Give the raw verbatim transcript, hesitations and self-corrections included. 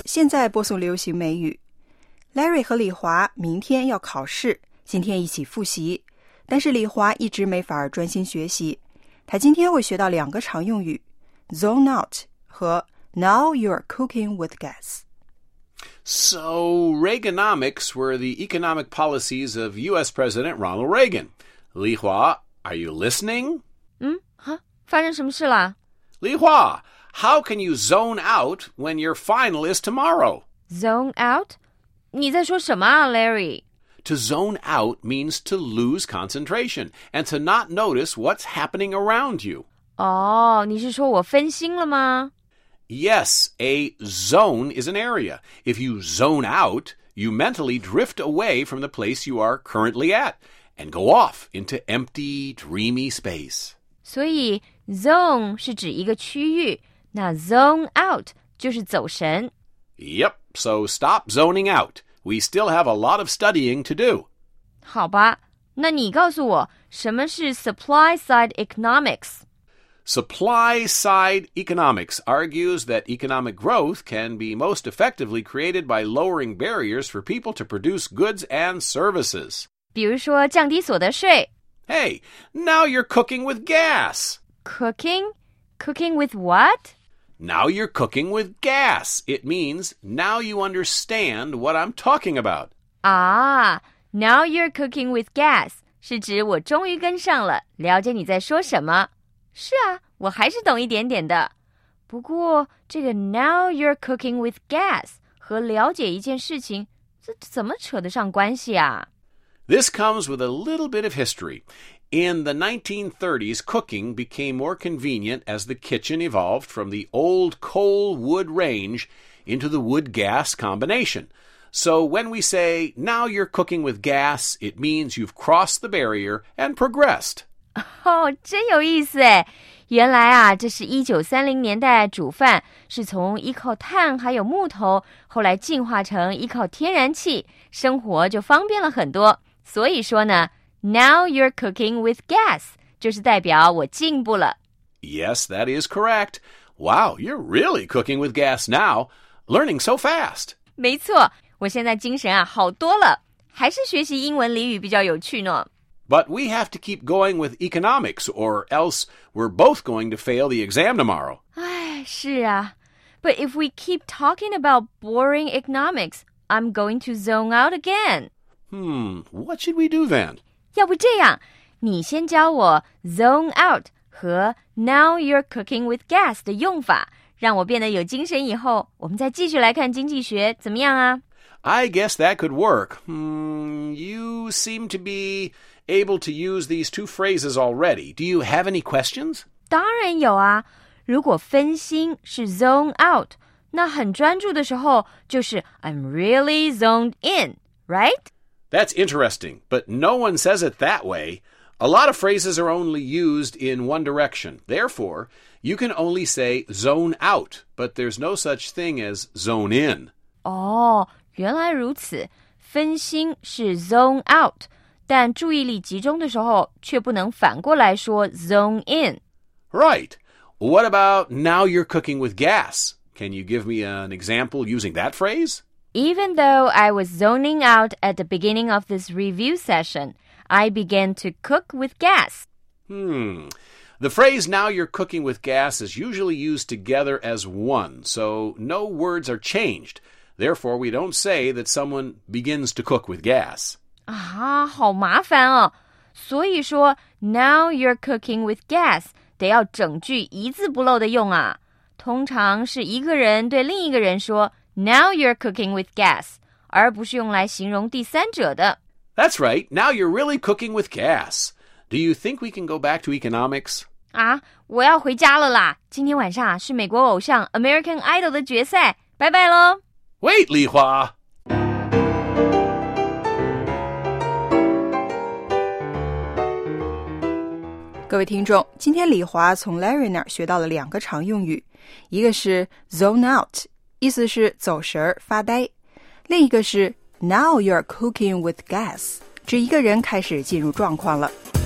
现在播送流行美语。Larry 和李华明天要考试，今天一起复习，但是李华一直没法专心学习。他今天会学到两个常用语 zone out 和 now you're cooking with gas。So, Reaganomics were the economic policies of U S President Ronald Reagan. Li Hua, are you listening? 嗯，哈，发生什么事啦？ Li Hua, how can you zone out when your final is tomorrow? Zone out? 你在说什么啊 Larry? To zone out means to lose concentration and to not notice what's happening around you. 哦，你是说我分心了吗？ Yes, a zone is an area. If you zone out, you mentally drift away from the place you are currently at and go off into empty, dreamy space. 所以 zone 是指一个区域，那 zone out 就是走神。 Yep, so stop zoning out. We still have a lot of studying to do. 好吧，那你告诉我，什么是 supply side economics?Supply side economics argues that economic growth can be most effectively created by lowering barriers for people to produce goods and services. 比如说降低所得税。 Hey, now you're cooking with gas. Cooking? Cooking with what? Now you're cooking with gas. It means now you understand what I'm talking about. 啊, now you're cooking with gas 是指我终于跟上了，了解你在说什么。是啊，我还是懂一点点的。不过这个 now you're cooking with gas 和了解一件事情，这怎么扯得上关系啊？ This comes with a little bit of history. In the nineteen thirties, cooking became more convenient as the kitchen evolved from the old coal-wood range into the wood-gas combination. So when we say, now you're cooking with gas, it means you've crossed the barrier and progressed. 哦，真有意思诶。原来啊，这是一九三零年代煮饭是从依靠碳还有木头，后来进化成依靠天然气，生活就方便了很多。所以说呢 Now you're cooking with gas 就是代表我进步了。 Yes, that is correct. Wow, you're really cooking with gas now. Learning so fast. 没错，我现在精神啊好多了，还是学习英文俚语比较有趣呢。 But we have to keep going with economics, or else we're both going to fail the exam tomorrow. 唉，是啊。But if we keep talking about boring economics, I'm going to zone out again. Hmm, what should we do then? 要不这样，你先教我 zone out 和 now you're cooking with gas 的用法，让我变得有精神以后，我们再继续来看经济学，怎么样啊？ I guess that could work. Hmm, you seem to be able to use these two phrases already. Do you have any questions? 当然有啊。如果分心是 zone out， 那很专注的时候就是 I'm really zoned in, right? That's interesting, but no one says it that way. A lot of phrases are only used in one direction. Therefore, you can only say zone out, but there's no such thing as zone in. 哦，原来如此。分心是 zone out， 但注意力集中的时候却不能反过来说 zone in. Right. What about now you're cooking with gas? Can you give me an example using that phrase? Even though I was zoning out at the beginning of this review session, I began to cook with gas. Hmm. The phrase now you're cooking with gas is usually used together as one, so no words are changed. Therefore, we don't say that someone begins to cook with gas. 啊，好麻烦哦。所以说 now you're cooking with gas 得要整句一字不漏的用啊。通常是一个人对另一个人说Now you're cooking with gas, 而不是用来形容第三者的。 That's right. Now you're really cooking with gas. Do you think we can go back to economics? 啊，我要回家了啦。今天晚上是美国偶像 American Idol 的决赛，拜拜咯。 Wait, Li Hua. 各位听众，今天李华从 Larry 那儿学到了两个常用语，一个是 zone out，意思是走神儿发呆，另一个是 Now you're cooking with gas， 指一个人开始进入状况了。